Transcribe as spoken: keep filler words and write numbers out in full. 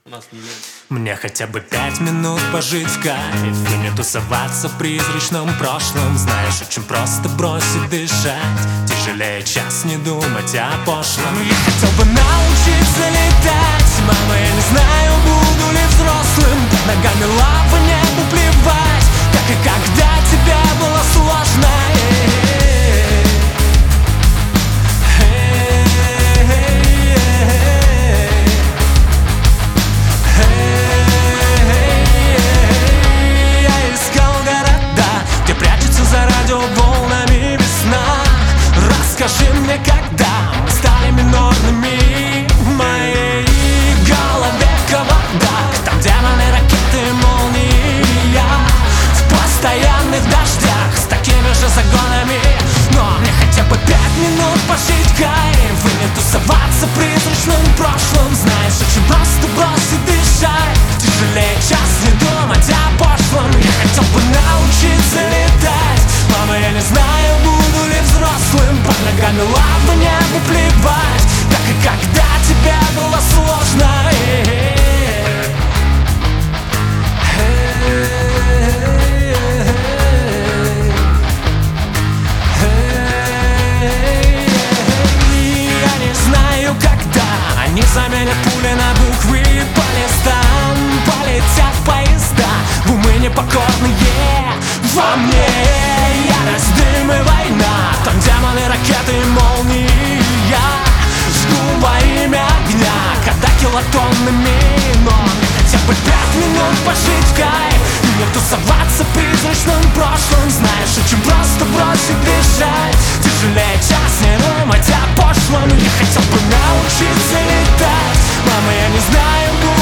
У нас не едет. Мне хотя бы пять минут пожить в кайф и не тусоваться в призрачном прошлом. Знаешь, очень просто бросить дышать, тяжелее час не думать о пошлом. Я хотел бы научиться летать, мама, я не знаю, буду ли взрослым. Под ногами лапы, небу плевать, как и когда тебе было сложно. Волнами весна. Расскажи мне, когда мы стали минорными. В моей голове кавардак, там демоны, ракеты, молнии. Я в постоянных дождях с такими же загонами. Но мне хотя бы пять минут пожить кайф и не тусоваться в призрачном прошлом. Знаешь, очень просто бросить дышать, тяжелее час не думать о пошлом. Я хотел бы научиться летать, мама, я не знаю, буду ли взрослым. Под ногами лапы, небу плевать, как и когда тебе было сложно. Я не знаю, когда они заменят пули на буквы по листам. Полетят поезда в умы непокорные. Во мне ярость, дым и война, там демоны, ракеты и молнии. Я жгу во имя огня, когда килотоннами. Но мне хотя бы пять минут пожить в кайф и не тусоваться в призрачном прошлом. Знаешь, очень просто бросить дышать, тяжелее час не думать о пошлом. Я хотел бы научиться летать, мама, я не знаю,